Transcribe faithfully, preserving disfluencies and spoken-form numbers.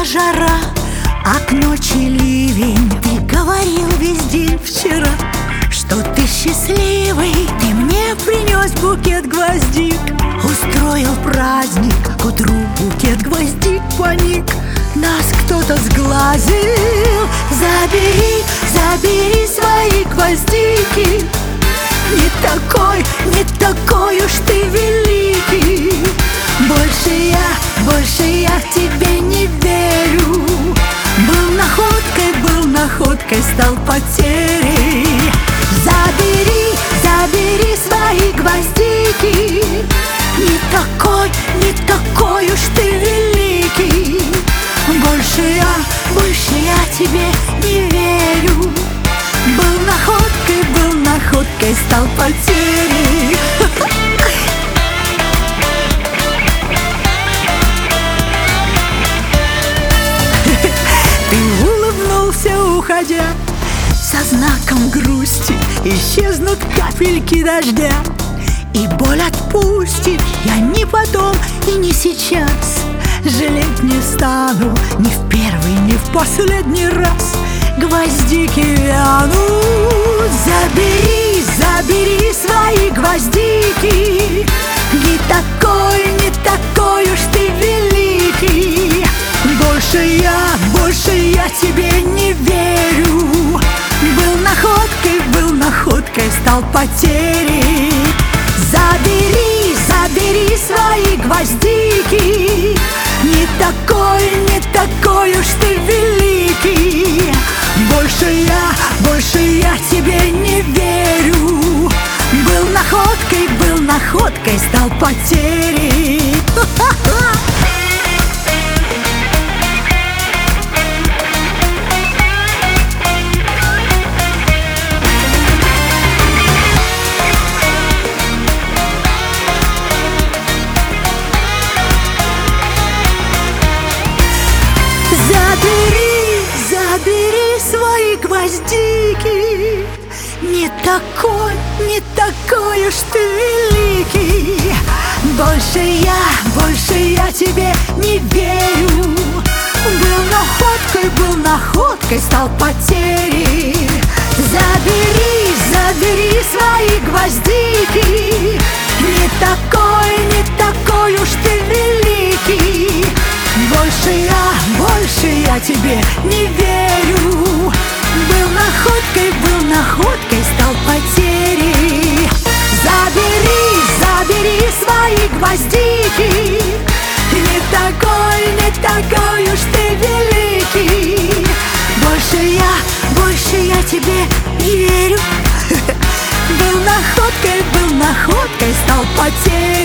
жара, а к ночи ливень. Ты говорил весь день вчера, что ты счастливый. Ты мне принес букет гвоздик, устроил праздник, к утру букет гвоздик поник. Нас кто-то сглазил. Забери, забери свои гвоздики. Не такой, не такой уж ты великий. Больше я, больше я тебе не верю. Был находкой, был находкой, стал потерей. Забери, забери свои гвоздики. Не такой, не такой уж ты великий. Больше я, больше я тебе не верю. Был находкой, был находкой, стал потерей. Ты улыбнулся, уходя, со знаком грусти. Исчезнут капельки дождя, и боль отпустит. Я ни потом и не сейчас жалеть не стану, ни в первый, ни в последний раз. Гвоздики вянут. Забери, забери свои гвоздики. Не такой, не такой уж ты великий. Больше я, больше я тебе не верю. Был находкой, был находкой, стал потерей. Забери, забери свои гвоздики. Не такой, не такой уж ты великий. Больше я, больше я тебе не верю. Был находкой, был находкой, стал потерей. Забери, забери свои гвоздики. Не такой, не такой уж ты великий. Больше я, больше я тебе не верю. Был находкой, был находкой, стал потерей. Забери, забери свои гвоздики. Не такой, не такой уж ты великий. Больше я, больше я тебе не верю. Был находкой, был находкой, стал потерей. Забери, забери свои гвоздики. Не такой, не такой уж ты великий. Больше я, больше я тебе не верю. Был находкой, был находкой, стал потерей.